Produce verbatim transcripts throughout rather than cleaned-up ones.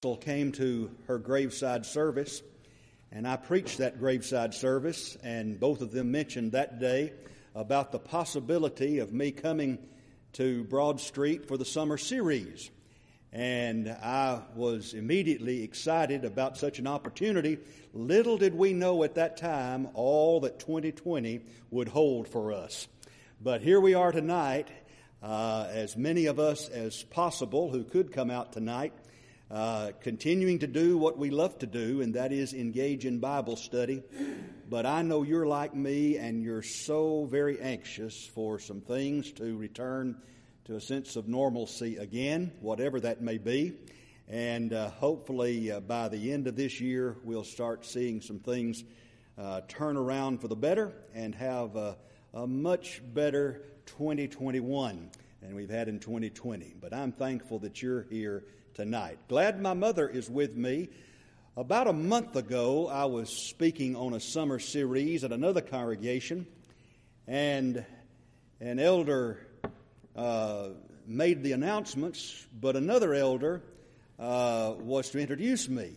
Came to her graveside service, and I preached that graveside service, and both of them mentioned that day about the possibility of me coming to Broad Street for the summer series. And I was immediately excited about such an opportunity. Little did we know at that time all that twenty twenty would hold for us. But here we are tonight, uh, as many of us as possible who could come out tonight, Uh, continuing to do what we love to do, and that is engage in Bible study. But I know you're like me, and you're so very anxious for some things to return to a sense of normalcy again, whatever that may be. And uh, hopefully uh, by the end of this year, we'll start seeing some things uh, turn around for the better and have a, a much better twenty twenty-one than we've had in twenty twenty. But I'm thankful that you're here tonight. Glad my mother is with me. About a month ago, I was speaking on a summer series at another congregation, and an elder uh, made the announcements, but another elder uh, was to introduce me.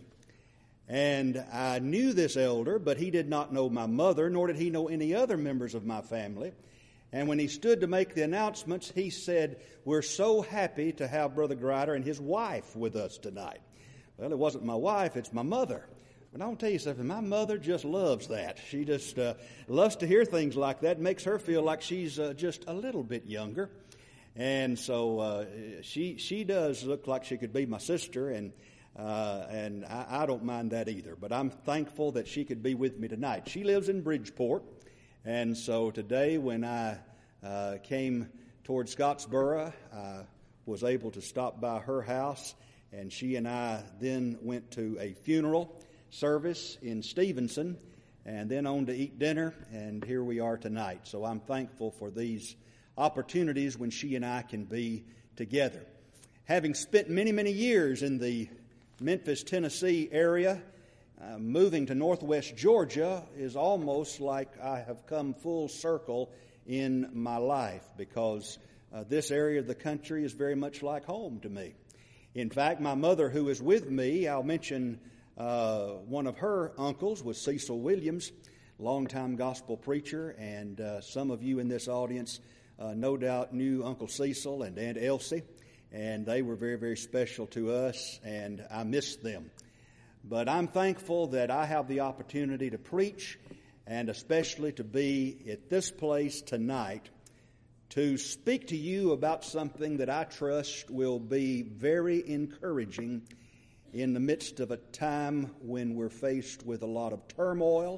And I knew this elder, but he did not know my mother, nor did he know any other members of my family. And when he stood to make the announcements, he said, "We're so happy to have Brother Grider and his wife with us tonight." Well, it wasn't my wife, it's my mother. But I want to tell you something, my mother just loves that. She just uh, loves to hear things like that. It makes her feel like she's uh, just a little bit younger. And so uh, she she does look like she could be my sister, and uh, and I, I don't mind that either. But I'm thankful that she could be with me tonight. She lives in Bridgeport. And so today when I uh, came toward Scottsboro, I was able to stop by her house, and she and I then went to a funeral service in Stevenson, and then on to eat dinner, and here we are tonight. So I'm thankful for these opportunities when she and I can be together. Having spent many, many years in the Memphis, Tennessee area, Uh, moving to Northwest Georgia is almost like I have come full circle in my life, because uh, this area of the country is very much like home to me. In fact, my mother, who is with me, I'll mention uh, one of her uncles was Cecil Williams, longtime gospel preacher, and uh, some of you in this audience uh, no doubt knew Uncle Cecil and Aunt Elsie, and they were very, very special to us, and I miss them. But I'm thankful that I have the opportunity to preach, and especially to be at this place tonight to speak to you about something that I trust will be very encouraging in the midst of a time when we're faced with a lot of turmoil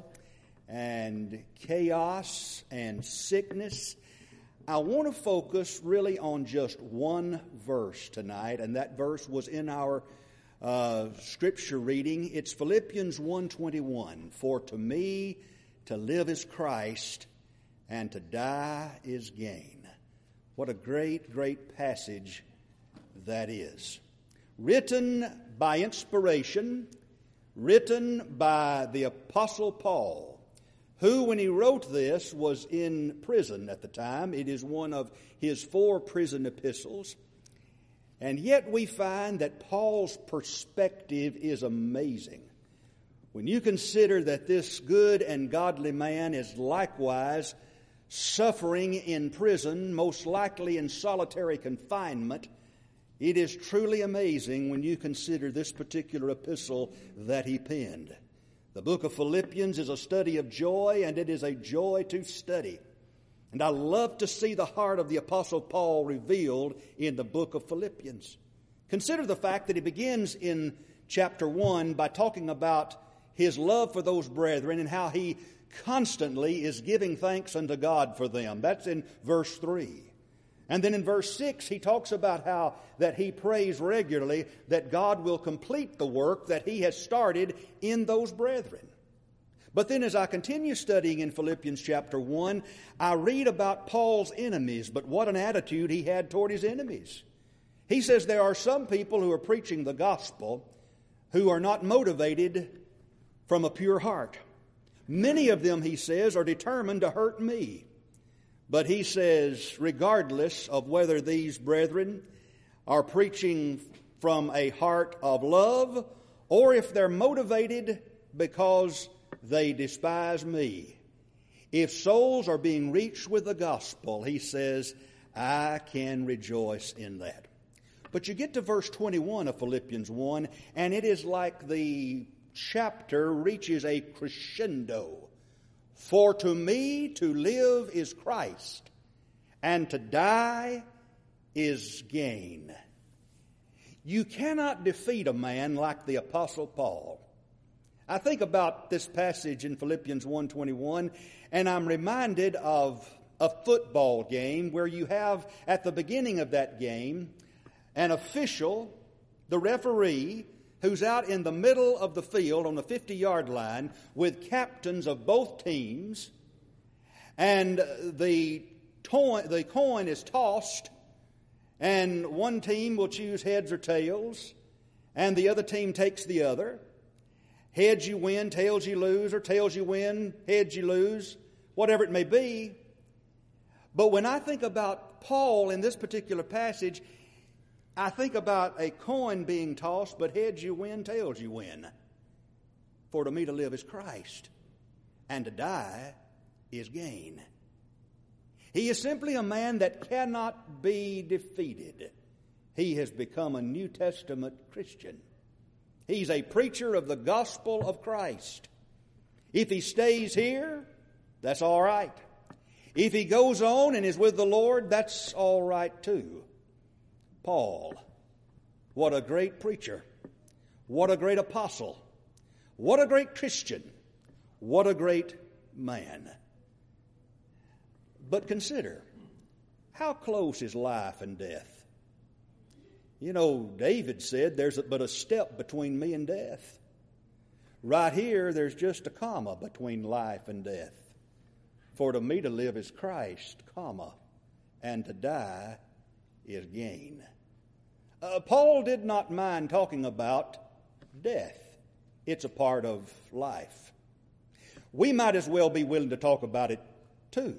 and chaos and sickness. I want to focus really on just one verse tonight, and that verse was in our Uh, scripture reading. It's Philippians one twenty-one. "For to me to live is Christ, and to die is gain." What a great, great passage that is. Written by inspiration, written by the Apostle Paul, who, when he wrote this, was in prison at the time. It is one of his four prison epistles. And yet we find that Paul's perspective is amazing. When you consider that this good and godly man is likewise suffering in prison, most likely in solitary confinement, it is truly amazing when you consider this particular epistle that he penned. The book of Philippians is a study of joy, and it is a joy to study. And I love to see the heart of the Apostle Paul revealed in the book of Philippians. Consider the fact that he begins in chapter one by talking about his love for those brethren and how he constantly is giving thanks unto God for them. That's in verse three. And then in verse six, he talks about how that he prays regularly that God will complete the work that he has started in those brethren. But then as I continue studying in Philippians chapter one, I read about Paul's enemies, but what an attitude he had toward his enemies. He says there are some people who are preaching the gospel who are not motivated from a pure heart. Many of them, he says, are determined to hurt me. But he says, regardless of whether these brethren are preaching from a heart of love, or if they're motivated because they despise me. If souls are being reached with the gospel, he says, I can rejoice in that. But you get to verse twenty-one of Philippians one, and it is like the chapter reaches a crescendo. For to me to live is Christ, and to die is gain. You cannot defeat a man like the Apostle Paul. I think about this passage in Philippians one twenty-one, and I'm reminded of a football game where you have at the beginning of that game an official, the referee, who's out in the middle of the field on the fifty-yard line with captains of both teams, and the coin, the coin is tossed, and one team will choose heads or tails, and the other team takes the other. Heads you win, tails you lose, or tails you win, heads you lose, whatever it may be. But when I think about Paul in this particular passage, I think about a coin being tossed, but heads you win, tails you win. For to me to live is Christ, and to die is gain. He is simply a man that cannot be defeated. He has become a New Testament Christian. He's a preacher of the gospel of Christ. If he stays here, that's all right. If he goes on and is with the Lord, that's all right too. Paul, what a great preacher. What a great apostle. What a great Christian. What a great man. But consider, how close is life and death? You know, David said, there's but a step between me and death. Right here, there's just a comma between life and death. For to me to live is Christ, comma, and to die is gain. Uh, Paul did not mind talking about death. It's a part of life. We might as well be willing to talk about it too.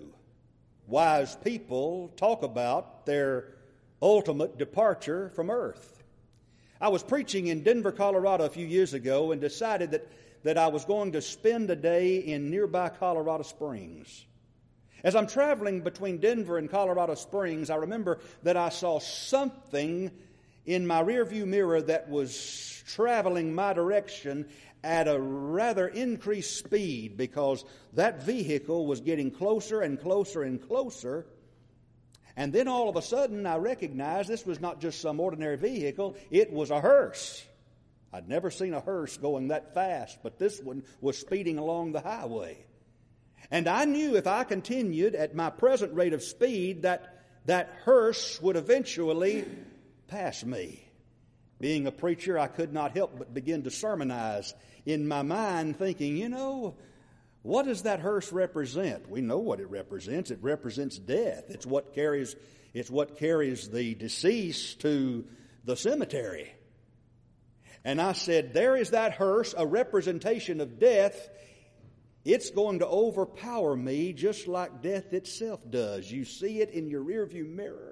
Wise people talk about their ultimate departure from earth. I was preaching in Denver, Colorado a few years ago and decided that, that I was going to spend a day in nearby Colorado Springs. As I'm traveling between Denver and Colorado Springs, I remember that I saw something in my rearview mirror that was traveling my direction at a rather increased speed because that vehicle was getting closer and closer and closer. And then all of a sudden I recognized this was not just some ordinary vehicle, it was a hearse. I'd never seen a hearse going that fast, but this one was speeding along the highway. And I knew if I continued at my present rate of speed that that hearse would eventually pass me. Being a preacher, I could not help but begin to sermonize in my mind, thinking, you know, what does that hearse represent? We know what it represents. It represents death. It's what carries, it's what carries the deceased to the cemetery. And I said, there is that hearse, a representation of death. It's going to overpower me just like death itself does. You see it in your rearview mirror.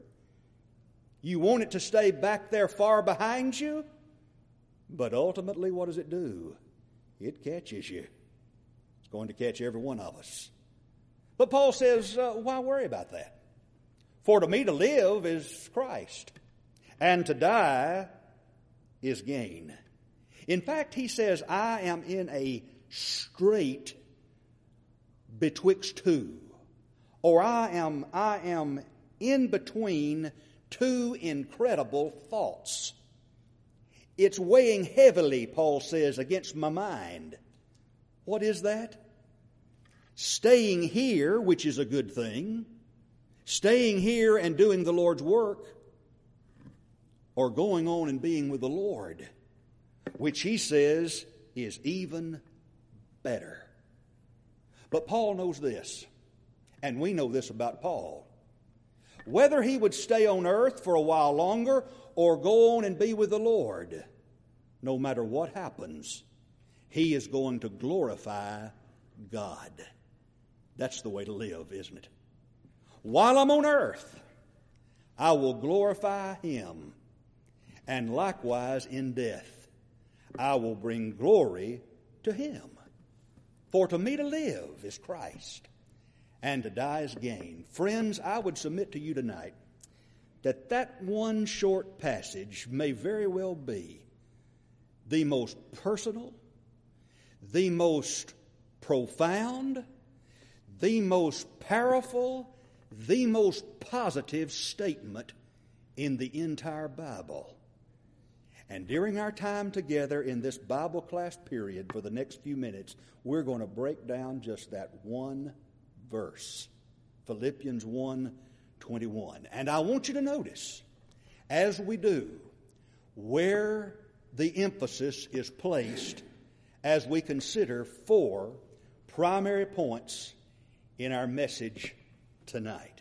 You want it to stay back there far behind you, but ultimately what does it do? It catches you. It's going to catch every one of us. But Paul says, uh, why worry about that? For to me to live is Christ, and to die is gain. In fact, he says, I am in a strait betwixt two, or I am, I am in between two incredible thoughts. It's weighing heavily, Paul says, against my mind. What is that? Staying here, which is a good thing, staying here and doing the Lord's work, or going on and being with the Lord, which he says is even better. But Paul knows this, and we know this about Paul. Whether he would stay on earth for a while longer or go on and be with the Lord, no matter what happens, he is going to glorify God. That's the way to live, isn't it? While I'm on earth, I will glorify him. and likewise in death I will bring glory to him. For to me to live is Christ, and to die is gain. Friends, I would submit to you tonight that that one short passage may very well be the most personal, the most profound, the most powerful, the most positive statement in the entire Bible. And during our time together in this Bible class period for the next few minutes, we're going to break down just that one verse, Philippians one twenty-one. And I want you to notice, as we do, where the emphasis is placed as we consider four primary points in our message tonight.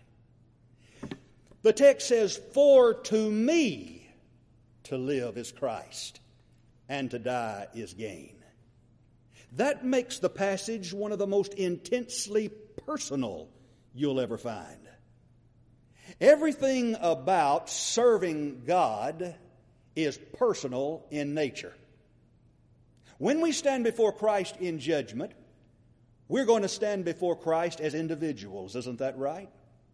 The text says, "For to me to live is Christ, and to die is gain." That makes the passage one of the most intensely personal you'll ever find. Everything about serving God is personal in nature. When we stand before Christ in judgment, we're going to stand before Christ as individuals, isn't that right?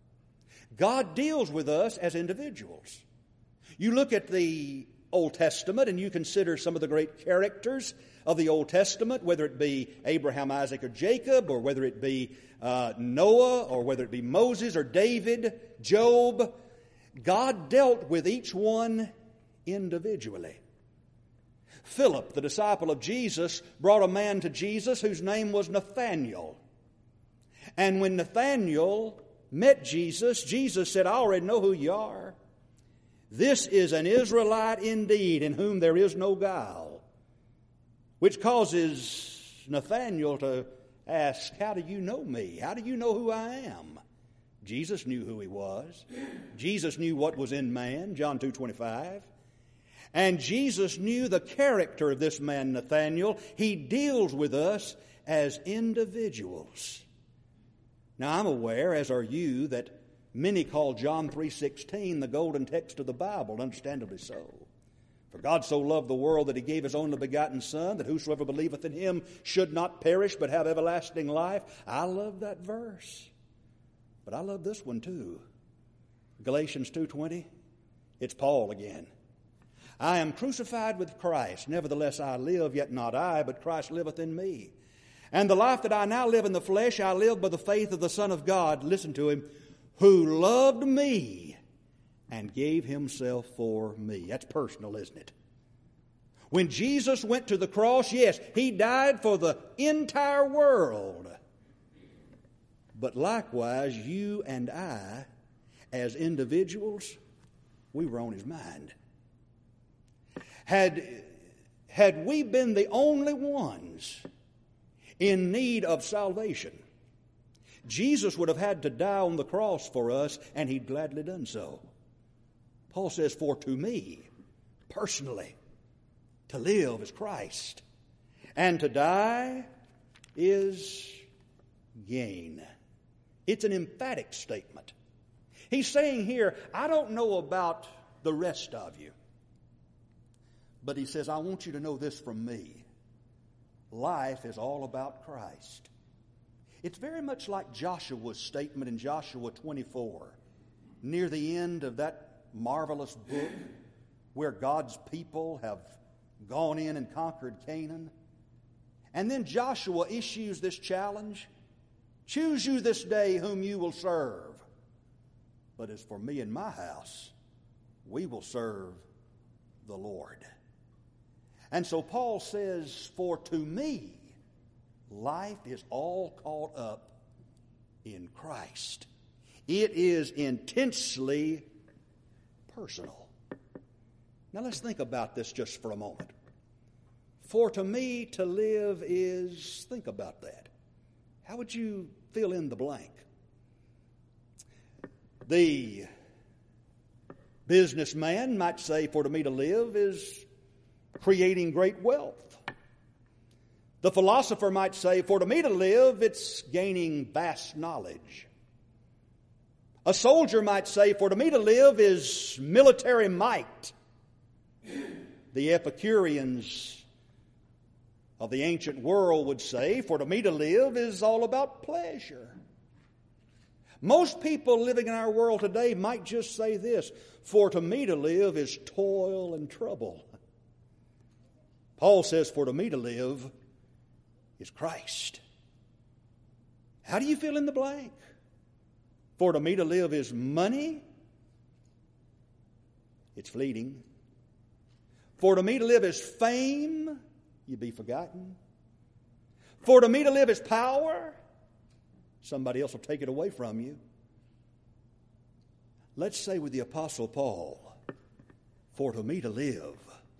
God deals with us as individuals. You look at the Old Testament and you consider some of the great characters of the Old Testament, whether it be Abraham, Isaac, or Jacob, or whether it be uh, Noah, or whether it be Moses or David, Job. God dealt with each one individually. Philip, the disciple of Jesus, brought a man to Jesus whose name was Nathanael. And when Nathanael met Jesus, Jesus said, "I already know who you are. This is an Israelite indeed, in whom there is no guile." Which causes Nathanael to ask, "How do you know me? How do you know who I am?" Jesus knew who he was. Jesus knew what was in man, John two twenty-five. And Jesus knew the character of this man, Nathanael. He deals with us as individuals. Now, I'm aware, as are you, that many call John three sixteen the golden text of the Bible, understandably so. "For God so loved the world that he gave his only begotten Son, that whosoever believeth in him should not perish but have everlasting life." I love that verse. But I love this one too. Galatians two twenty. It's Paul again. "I am crucified with Christ. Nevertheless I live, yet not I, but Christ liveth in me. And the life that I now live in the flesh, I live by the faith of the Son of God," listen to him, "who loved me and gave himself for me." That's personal, isn't it? When Jesus went to the cross, yes, he died for the entire world. But likewise, you and I, as individuals, we were on his mind. Had, had we been the only ones in need of salvation, Jesus would have had to die on the cross for us, and he'd gladly done so. Paul says, "For to me, personally, to live is Christ, and to die is gain." It's an emphatic statement. He's saying here, I don't know about the rest of you, but he says, I want you to know this from me. Life is all about Christ. It's very much like Joshua's statement in Joshua twenty-four, near the end of that marvelous book where God's people have gone in and conquered Canaan. And then Joshua issues this challenge: "Choose you this day whom you will serve. But as for me and my house, we will serve the Lord." And so Paul says, "For to me, life is all caught up in Christ." It is intensely personal. Now let's think about this just for a moment. For to me to live is, think about that. How would you fill in the blank? The businessman might say, for to me to live is creating great wealth. The philosopher might say, for to me to live, it's gaining vast knowledge. A soldier might say, for to me to live is military might. The Epicureans of the ancient world would say, for to me to live is all about pleasure. Most people living in our world today might just say this, for to me to live is toil and trouble. Paul says, for to me to live is Christ. How do you fill in the blank? For to me to live is money. It's fleeting. For to me to live is fame. You be forgotten. For to me to live is power. Somebody else will take it away from you. Let's say with the Apostle Paul, for to me to live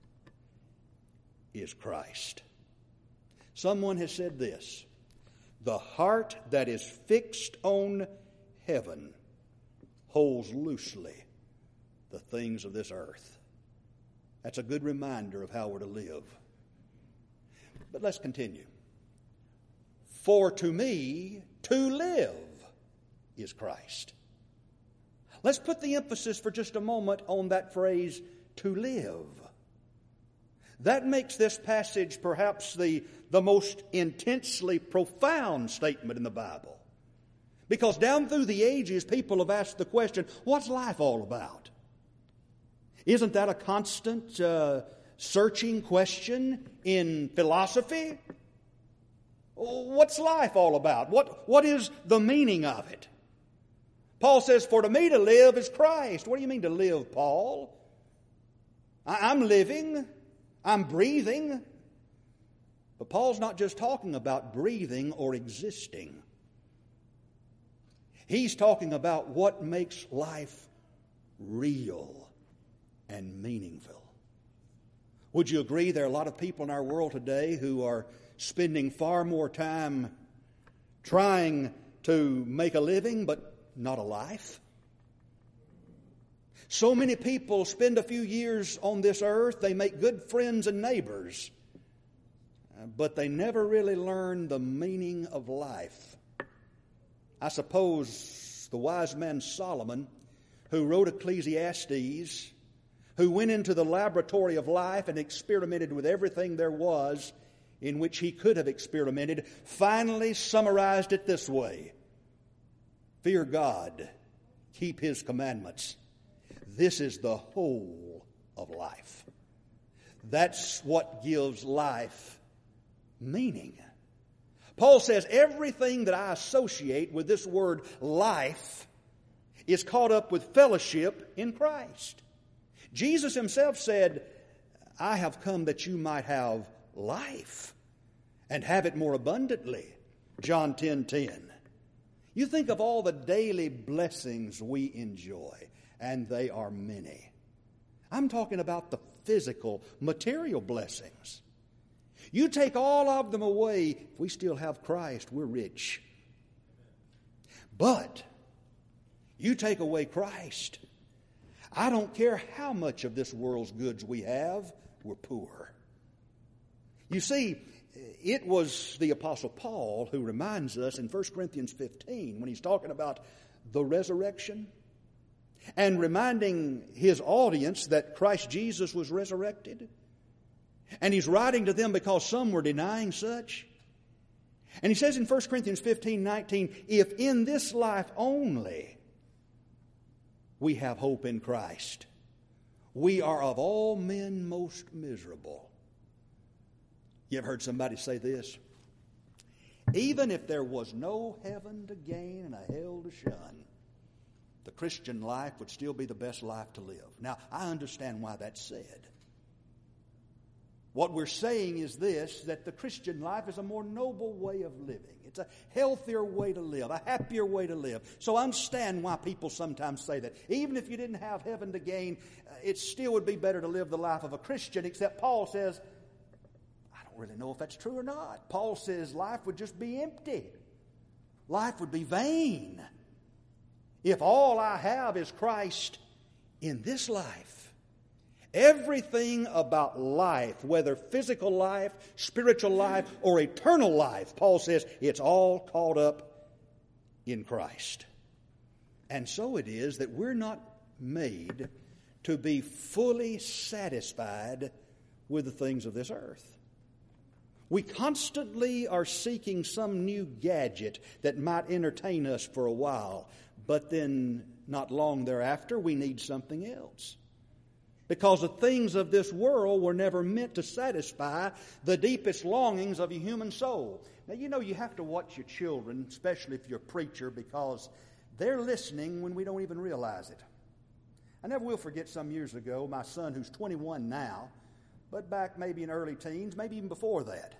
is Christ. Someone has said this, the heart that is fixed on heaven holds loosely the things of this earth. That's a good reminder of how we're to live. But let's continue. For to me, to live is Christ. Let's put the emphasis for just a moment on that phrase, to live. That makes this passage perhaps the, the most intensely profound statement in the Bible. Because down through the ages, people have asked the question, what's life all about? Isn't that a constant uh, searching question in philosophy? What's life all about? What, what is the meaning of it? Paul says, for to me to live is Christ. What do you mean to live, Paul? I, I'm living. I'm breathing. But Paul's not just talking about breathing or existing. He's talking about what makes life real and meaningful. Would you agree there are a lot of people in our world today who are spending far more time trying to make a living but not a life? So many people spend a few years on this earth, they make good friends and neighbors, but they never really learn the meaning of life. I suppose the wise man Solomon, who wrote Ecclesiastes, who went into the laboratory of life and experimented with everything there was in which he could have experimented, finally summarized it this way. Fear God, keep His commandments. This is the whole of life. That's what gives life meaning. Paul says everything that I associate with this word life is caught up with fellowship in Christ. Jesus Himself said, I have come that you might have life and have it more abundantly. John ten ten. You think of all the daily blessings we enjoy, and they are many. I'm talking about the physical, material blessings. You take all of them away, if we still have Christ, we're rich. But you take away Christ, I don't care how much of this world's goods we have, we're poor. You see, it was the Apostle Paul who reminds us in First Corinthians fifteen, when he's talking about the resurrection, and reminding his audience that Christ Jesus was resurrected. And he's writing to them because some were denying such. And he says in First Corinthians fifteen nineteen, if in this life only we have hope in Christ, we are of all men most miserable. You ever heard somebody say this? Even if there was no heaven to gain and a hell to shun, the Christian life would still be the best life to live. Now, I understand why that's said. What we're saying is this, that the Christian life is a more noble way of living. It's a healthier way to live, a happier way to live. So I understand why people sometimes say that. Even if you didn't have heaven to gain, it still would be better to live the life of a Christian, except Paul says, I don't really know if that's true or not. Paul says life would just be empty. Life would be vain if all I have is Christ in this life. Everything about life, whether physical life, spiritual life, or eternal life, Paul says it's all caught up in Christ. And so it is that we're not made to be fully satisfied with the things of this earth. We constantly are seeking some new gadget that might entertain us for a while, but then not long thereafter we need something else. Because the things of this world were never meant to satisfy the deepest longings of a human soul. Now, you know, you have to watch your children, especially if you're a preacher, because they're listening when we don't even realize it. I never will forget some years ago, my son, who's twenty-one now, but back maybe in early teens, maybe even before that,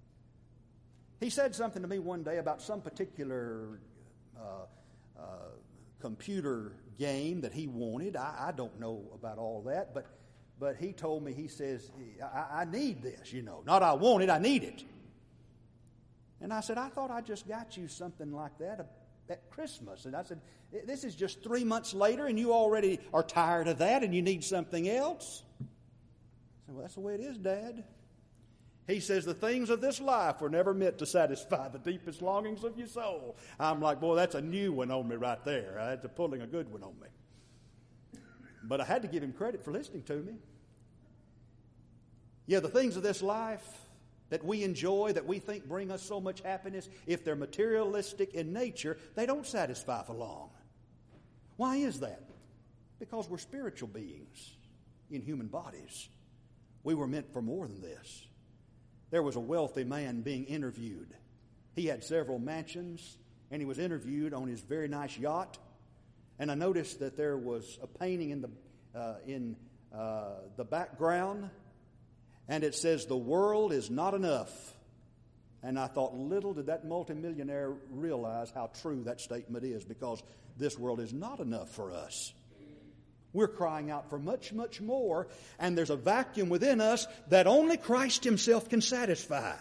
he said something to me one day about some particular uh, uh, computer game that he wanted. I, I don't know about all that, but but he told me, he says, I, I need this, you know. Not I want it, I need it. And I said, I thought I just got you something like that at Christmas. And I said, this is just three months later and you already are tired of that and you need something else? I said, well, that's the way it is, Dad. He says, the things of this life were never meant to satisfy the deepest longings of your soul. I'm like, boy, that's a new one on me right there. I had to pulling a good one on me. But I had to give him credit for listening to me. Yeah, the things of this life that we enjoy, that we think bring us so much happiness, if they're materialistic in nature, they don't satisfy for long. Why is that? Because we're spiritual beings in human bodies. We were meant for more than this. There was a wealthy man being interviewed. He had several mansions, and he was interviewed on his very nice yacht. And I noticed that there was a painting in the uh, in uh, the background, and it says, "The world is not enough." And I thought, little did that multimillionaire realize how true that statement is, because this world is not enough for us. We're crying out for much, much more, and there's a vacuum within us that only Christ Himself can satisfy.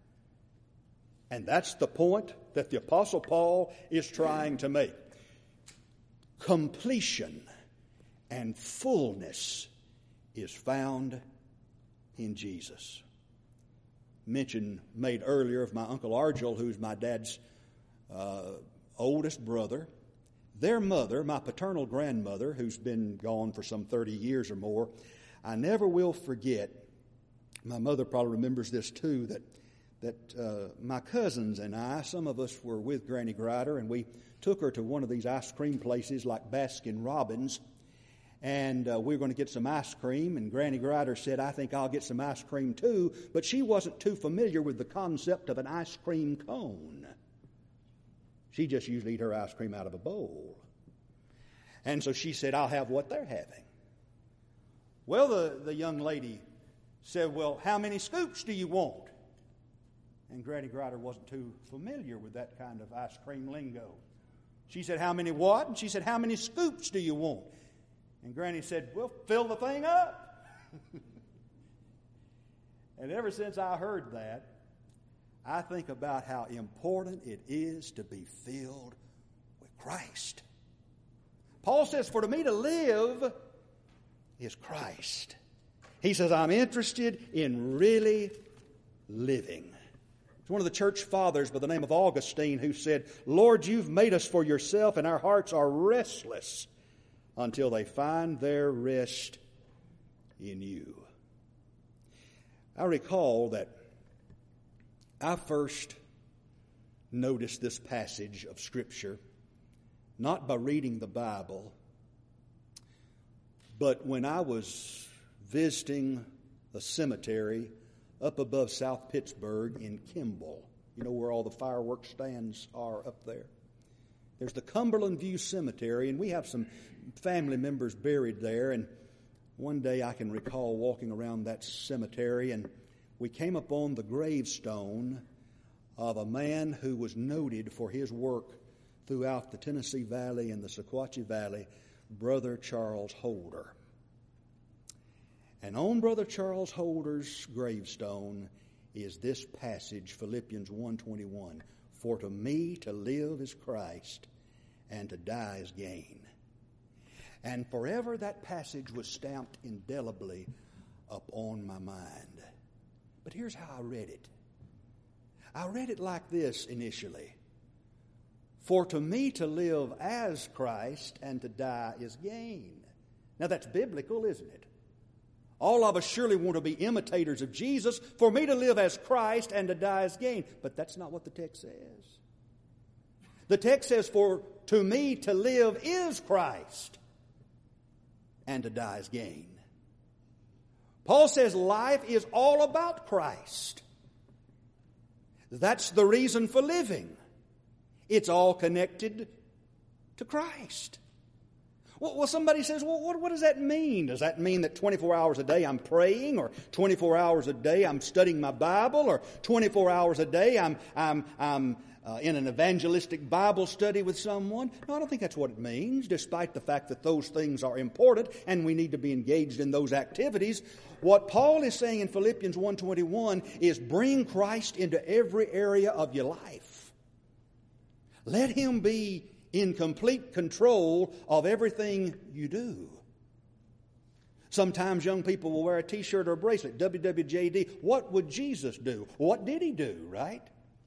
And that's the point that the Apostle Paul is trying to make. Completion and fullness is found in Jesus. Mention made earlier of my Uncle Argel, who's my dad's uh, oldest brother. Their mother, my paternal grandmother, who's been gone for some thirty years or more, I never will forget, my mother probably remembers this too, that that uh, my cousins and I, some of us were with Granny Grider, and we took her to one of these ice cream places like Baskin Robbins, and uh, we were going to get some ice cream, and Granny Grider said, I think I'll get some ice cream too, but she wasn't too familiar with the concept of an ice cream cone. She just usually eat her ice cream out of a bowl. And so she said, I'll have what they're having. Well, the, the young lady said, well, how many scoops do you want? And Granny Grider wasn't too familiar with that kind of ice cream lingo. She said, how many what? And she said, how many scoops do you want? And Granny said, well, fill the thing up. And ever since I heard that, I think about how important it is to be filled with Christ. Paul says, for to me to live is Christ. He says, I'm interested in really living. It's one of the church fathers by the name of Augustine who said, Lord, you've made us for yourself, and our hearts are restless until they find their rest in you. I recall that I first noticed this passage of Scripture not by reading the Bible, but when I was visiting a cemetery up above South Pittsburgh in Kimball. You know where all the fireworks stands are up there? There's the Cumberland View Cemetery, and we have some family members buried there. And one day I can recall walking around that cemetery, and we came upon the gravestone of a man who was noted for his work throughout the Tennessee Valley and the Sequatchie Valley, Brother Charles Holder. And on Brother Charles Holder's gravestone is this passage, Philippians one twenty-one, for to me to live is Christ, and to die is gain. And forever that passage was stamped indelibly upon my mind. But here's how I read it. I read it like this initially. For to me to live as Christ and to die is gain. Now that's biblical, isn't it? All of us surely want to be imitators of Jesus. For me to live as Christ and to die as gain. But that's not what the text says. The text says, for to me to live is Christ and to die as gain. Paul says life is all about Christ. That's the reason for living. It's all connected to Christ. Well, somebody says, well, what, what does that mean? Does that mean that twenty-four hours a day I'm praying, or twenty-four hours a day I'm studying my Bible, or twenty-four hours a day I'm, I'm, I'm uh, in an evangelistic Bible study with someone? No, I don't think that's what it means, despite the fact that those things are important and we need to be engaged in those activities. What Paul is saying in Philippians one twenty-one is bring Christ into every area of your life. Let Him be in complete control of everything you do. Sometimes young people will wear a t-shirt or a bracelet, W W J D. What would Jesus do? What did He do, right?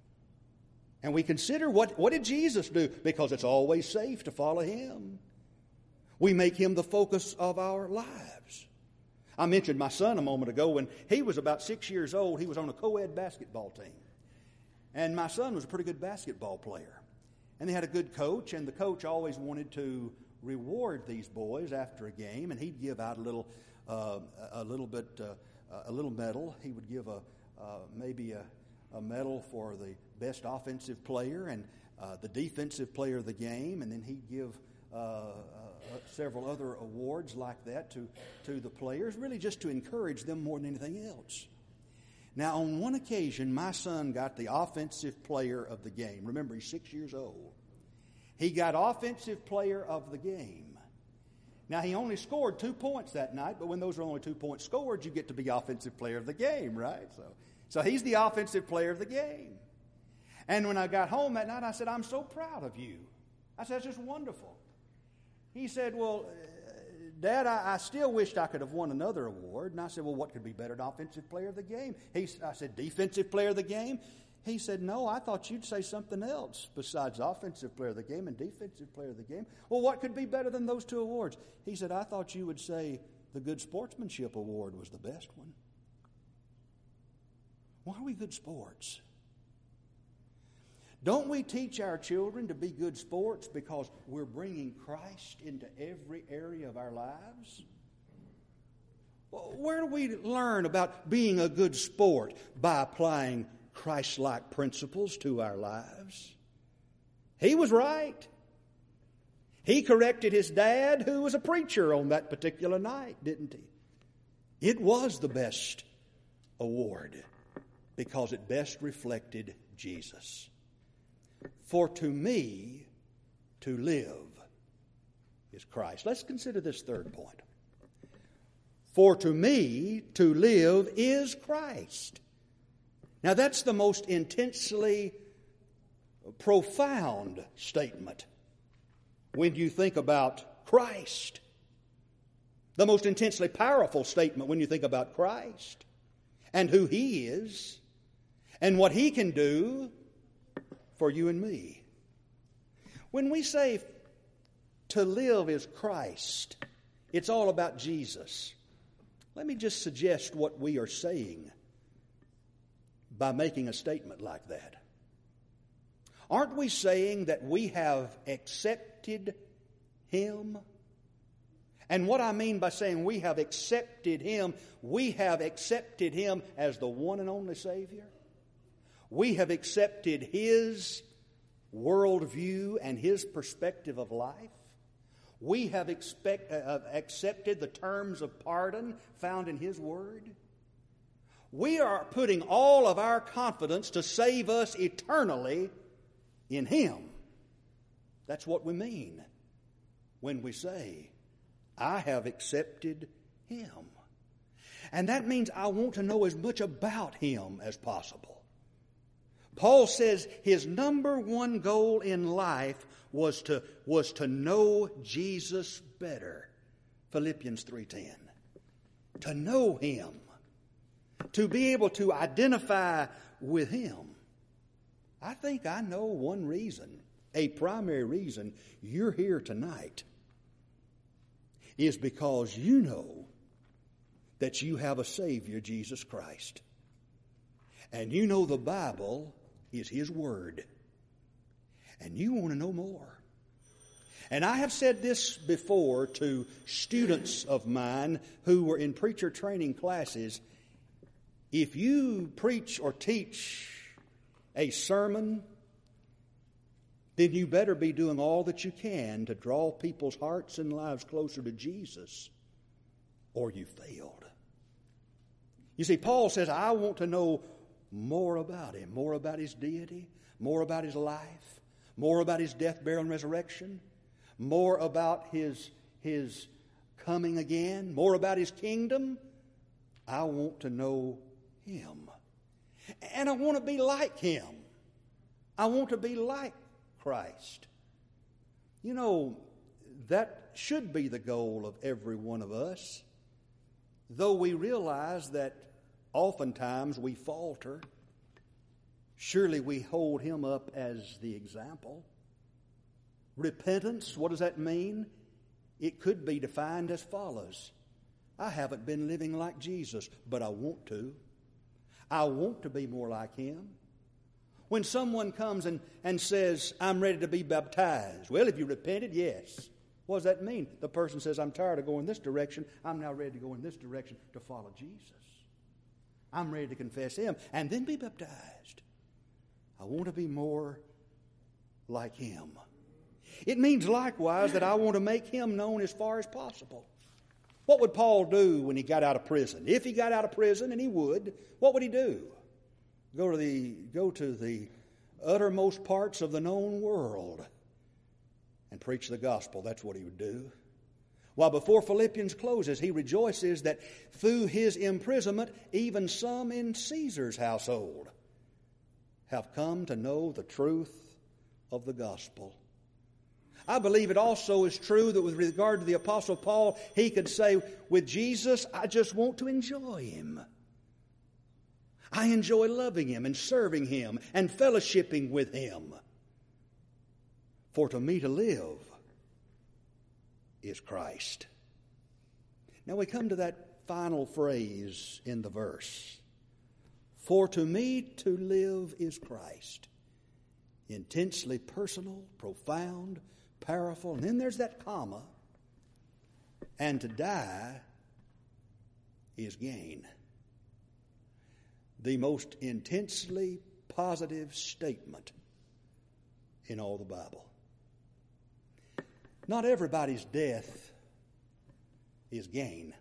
And we consider what, what did Jesus do? Because it's always safe to follow Him. We make Him the focus of our lives. I mentioned my son a moment ago. When he was about six years old, he was on a co-ed basketball team. And my son was a pretty good basketball player. And they had a good coach, and the coach always wanted to reward these boys after a game, and he'd give out a little, uh, a little bit, uh, a little medal. He would give a uh, maybe a, a medal for the best offensive player and uh, the defensive player of the game, and then he'd give uh, uh, several other awards like that to to the players, really just to encourage them more than anything else. Now, on one occasion, my son got the offensive player of the game. Remember, he's six years old. He got offensive player of the game. Now, he only scored two points that night, but when those are only two points scored, you get to be offensive player of the game, right? So, so he's the offensive player of the game. And when I got home that night, I said, I'm so proud of you. I said, that's just wonderful. He said, well, Dad, I, I still wished I could have won another award. And I said, well, what could be better than offensive player of the game? He, I said, defensive player of the game? He said, no, I thought you'd say something else besides offensive player of the game and defensive player of the game. Well, what could be better than those two awards? He said, I thought you would say the good sportsmanship award was the best one. Why are we good sports? Don't we teach our children to be good sports because we're bringing Christ into every area of our lives? Where do we learn about being a good sport? By applying Christ-like principles to our lives. He was right. He corrected his dad, who was a preacher on that particular night, didn't he? It was the best award because it best reflected Jesus. For to me, to live is Christ. Let's consider this third point. For to me, to live is Christ. Now that's the most intensely profound statement when you think about Christ. The most intensely powerful statement when you think about Christ and who He is and what He can do for you and me. When we say to live is Christ, it's all about Jesus. Let me just suggest what we are saying by making a statement like that. Aren't we saying that we have accepted Him? And what I mean by saying we have accepted Him, we have accepted Him as the one and only Savior. We have accepted His worldview and His perspective of life. We have expect, uh, accepted the terms of pardon found in His Word. We are putting all of our confidence to save us eternally in Him. That's what we mean when we say, I have accepted Him. And that means I want to know as much about Him as possible. Paul says his number one goal in life was to, was to know Jesus better. Philippians three ten. To know Him. To be able to identify with Him. I think I know one reason, a primary reason you're here tonight. is because you know that you have a Savior, Jesus Christ. And you know the Bible is His Word. And you want to know more. And I have said this before to students of mine who were in preacher training classes. If you preach or teach a sermon, then you better be doing all that you can to draw people's hearts and lives closer to Jesus, or you failed. You see, Paul says, I want to know more about Him, more about His deity, more about His life, more about His death, burial, and resurrection, more about His, His coming again, more about His kingdom. I want to know Him. And I want to be like Him. I want to be like Christ. You know, that should be the goal of every one of us, though we realize that oftentimes we falter. Surely we hold Him up as the example. Repentance, what does that mean? It could be defined as follows. I haven't been living like Jesus, but I want to. I want to be more like Him. When someone comes and, and says, I'm ready to be baptized. Well, if you repented, yes. What does that mean? The person says, I'm tired of going this direction. I'm now ready to go in this direction to follow Jesus. I'm ready to confess Him and then be baptized. I want to be more like Him. It means likewise that I want to make Him known as far as possible. What would Paul do when he got out of prison? If he got out of prison, and he would, what would he do? Go to the, go to the uttermost parts of the known world and preach the gospel. That's what he would do. While before Philippians closes, he rejoices that through his imprisonment, even some in Caesar's household have come to know the truth of the gospel. I believe it also is true that with regard to the Apostle Paul, he could say, with Jesus, I just want to enjoy Him. I enjoy loving Him and serving Him and fellowshipping with Him. For to me to live is Christ. Now we come to that final phrase in the verse. For to me to live is Christ. Intensely personal, profound, powerful. And then there's that comma. And to die is gain. The most intensely positive statement in all the Bible. Not everybody's death is gain.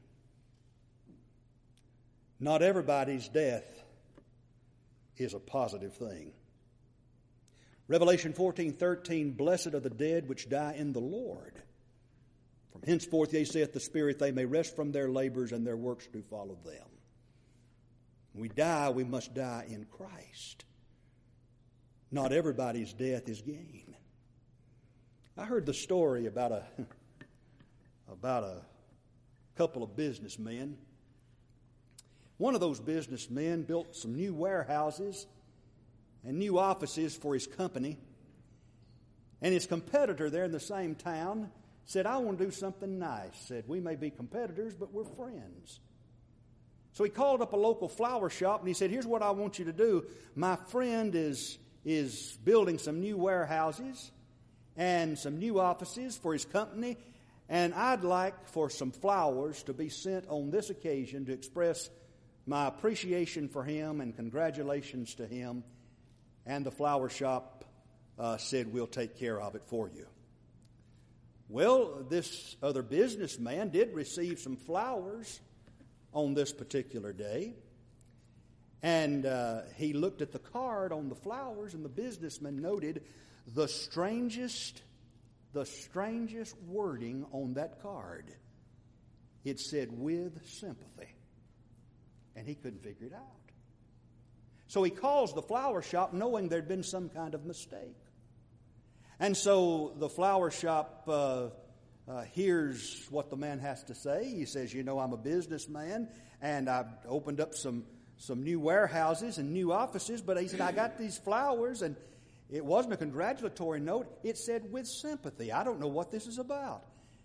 Not everybody's death is a positive thing. Revelation fourteen thirteen, blessed are the dead which die in the Lord. From henceforth, yea, saith the Spirit, they may rest from their labors, and their works do follow them. When we die, we must die in Christ. Not everybody's death is gain. I heard the story about a about a couple of businessmen. One of those businessmen built some new warehouses and new offices for his company. And his competitor there in the same town said, I want to do something nice. Said, we may be competitors, but we're friends. So he called up a local flower shop and he said, here's what I want you to do. My friend is, is building some new warehouses and some new offices for his company, and I'd like for some flowers to be sent on this occasion to express my appreciation for him and congratulations to him. And the flower shop uh, said, we'll take care of it for you. Well, this other businessman did receive some flowers on this particular day. And uh, he looked at the card on the flowers, and the businessman noted the strangest, the strangest wording on that card. It said, with sympathy. And he couldn't figure it out. So he calls the flower shop knowing there'd been some kind of mistake. And so the flower shop uh, uh, hears what the man has to say. He says, you know, I'm a businessman, and I've opened up some, some new warehouses and new offices, but he said, I got these flowers, and it wasn't a congratulatory note. It said, with sympathy. I don't know what this is about.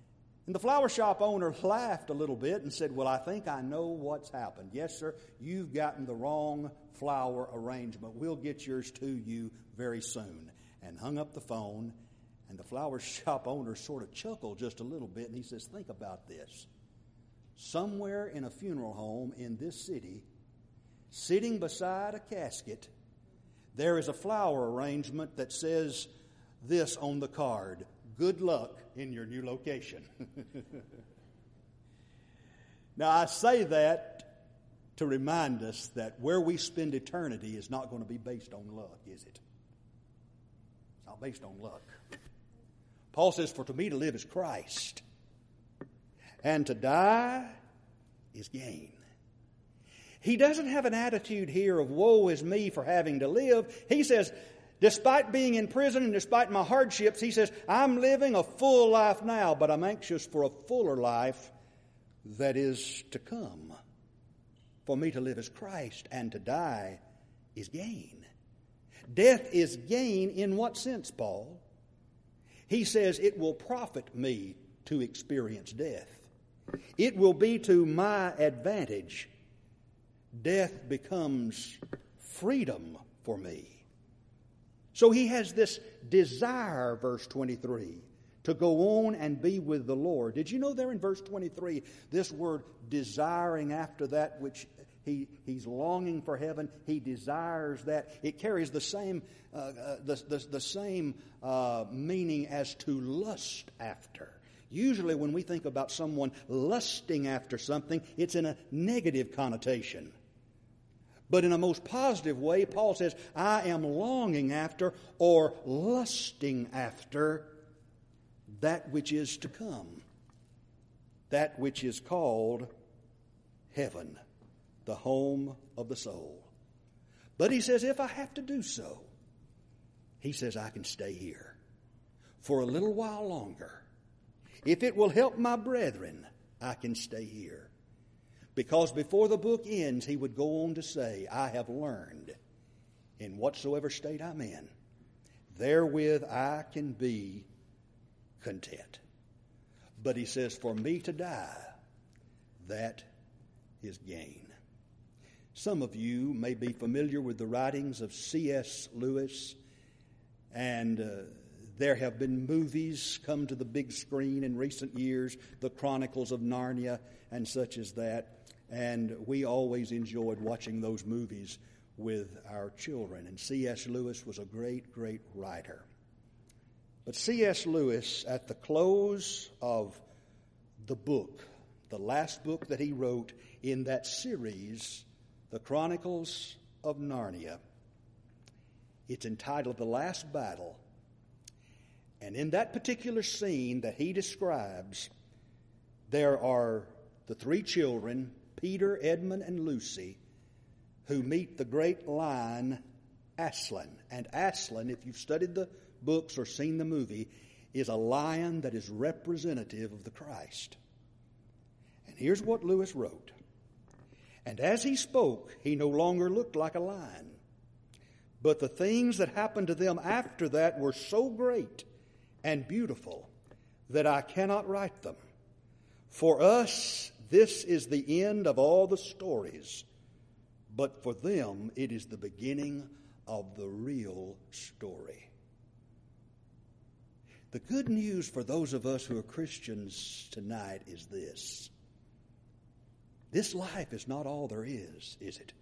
And the flower shop owner laughed a little bit and said, "Well, I think I know what's happened. Yes, sir, you've gotten the wrong flower arrangement. We'll get yours to you very soon." And hung up the phone, and the flower shop owner sort of chuckled just a little bit, and he says, "Think about this. Somewhere in a funeral home in this city, sitting beside a casket, there is a flower arrangement that says this on the card: 'Good luck in your new location.'" Now, I say that to remind us that where we spend eternity is not going to be based on luck, is it? It's not based on luck. Paul says, "For to me to live is Christ, and to die is gain." He doesn't have an attitude here of woe is me for having to live. He says, despite being in prison and despite my hardships, he says, I'm living a full life now, but I'm anxious for a fuller life that is to come. For me to live is Christ, and to die is gain. Death is gain in what sense, Paul? He says it will profit me to experience death. It will be to my advantage. Death becomes freedom for me. So he has this desire, verse twenty-three, to go on and be with the Lord. Did you know there in verse twenty-three, this word desiring after that which he, he's longing for heaven, he desires that. It carries the same, uh, uh, the, the, the same uh, meaning as to lust after. Usually when we think about someone lusting after something, it's in a negative connotation. But in a most positive way, Paul says, I am longing after or lusting after that which is to come. That which is called heaven, the home of the soul. But he says, if I have to do so, he says, I can stay here for a little while longer. If it will help my brethren, I can stay here. Because before the book ends, he would go on to say, I have learned in whatsoever state I'm in, therewith I can be content. But he says, for me to die, that is gain. Some of you may be familiar with the writings of C S Lewis, and uh, there have been movies come to the big screen in recent years, the Chronicles of Narnia and such as that. And we always enjoyed watching those movies with our children. And C S Lewis was a great, great writer. But C S Lewis, at the close of the book, the last book that he wrote in that series, The Chronicles of Narnia, it's entitled The Last Battle. And in that particular scene that he describes, there are the three children, Peter, Edmund, and Lucy, who meet the great lion Aslan. And Aslan, if you've studied the books or seen the movie, is a lion that is representative of the Christ. And here's what Lewis wrote. And as he spoke, he no longer looked like a lion. But the things that happened to them after that were so great and beautiful that I cannot write them. For us, this is the end of all the stories, but for them it is the beginning of the real story. The good news for those of us who are Christians tonight is this. This life is not all there is, is it?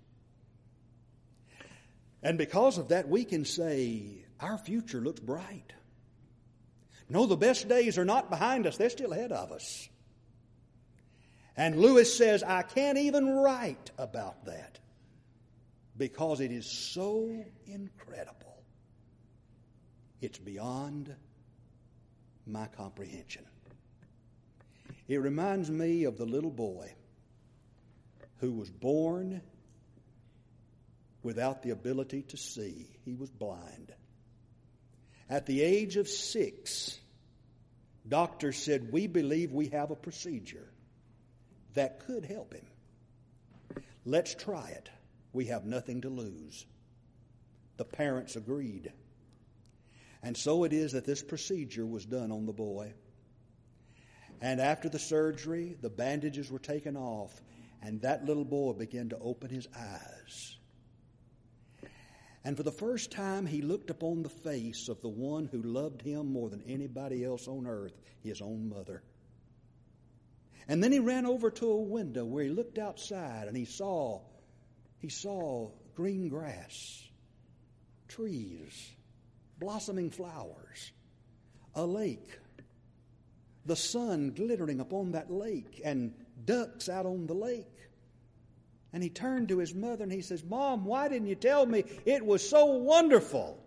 And because of that, we can say our future looks bright. No, the best days are not behind us, they're still ahead of us. And Lewis says, I can't even write about that because it is so incredible. It's beyond my comprehension. It reminds me of the little boy who was born without the ability to see. He was blind. At the age of six, doctors said, we believe we have a procedure that could help him. Let's try it. We have nothing to lose. The parents agreed. And so it is that this procedure was done on the boy. And after the surgery, the bandages were taken off, and that little boy began to open his eyes. And for the first time, he looked upon the face of the one who loved him more than anybody else on earth, his own mother. And then he ran over to a window where he looked outside, and he saw, he saw green grass, trees, blossoming flowers, a lake, the sun glittering upon that lake, and ducks out on the lake. And he turned to his mother and he says, "Mom, why didn't you tell me? It was so wonderful."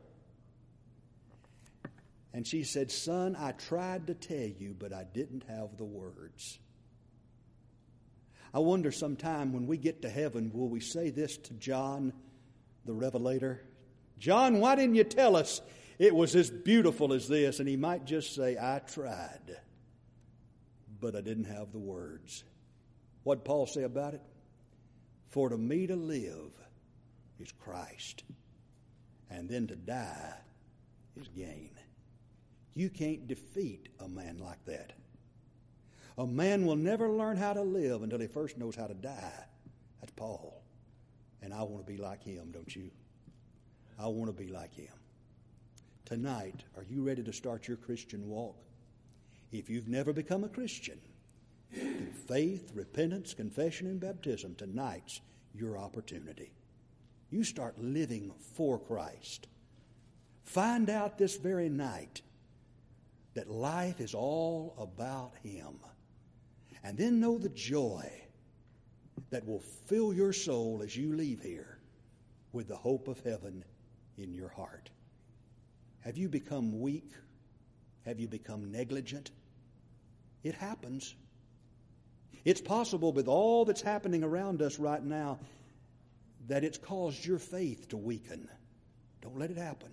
And she said, "Son, I tried to tell you, but I didn't have the words." I wonder sometime when we get to heaven, will we say this to John, the Revelator? "John, why didn't you tell us it was as beautiful as this?" And he might just say, "I tried, but I didn't have the words." What'd Paul say about it? "For to me to live is Christ, and then to die is gain." You can't defeat a man like that. A man will never learn how to live until he first knows how to die. That's Paul. And I want to be like him, don't you? I want to be like him. Tonight, are you ready to start your Christian walk? If you've never become a Christian, through faith, repentance, confession, and baptism, tonight's your opportunity. You start living for Christ. Find out this very night that life is all about Him. And then know the joy that will fill your soul as you leave here with the hope of heaven in your heart. Have you become weak? Have you become negligent? It happens. It's possible with all that's happening around us right now that it's caused your faith to weaken. Don't let it happen.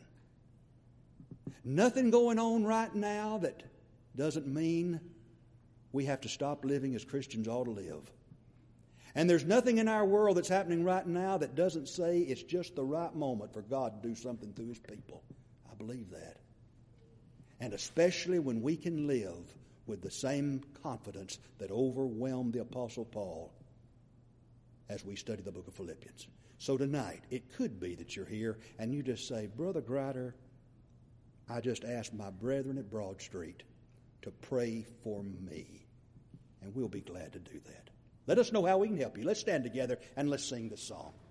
Nothing going on right now that doesn't mean we have to stop living as Christians ought to live. And there's nothing in our world that's happening right now that doesn't say it's just the right moment for God to do something through His people. I believe that. And especially when we can live with the same confidence that overwhelmed the Apostle Paul as we study the book of Philippians. So tonight, it could be that you're here and you just say, "Brother Grider, I just asked my brethren at Broad Street to pray for me." And we'll be glad to do that. Let us know how we can help you. Let's stand together and let's sing this song.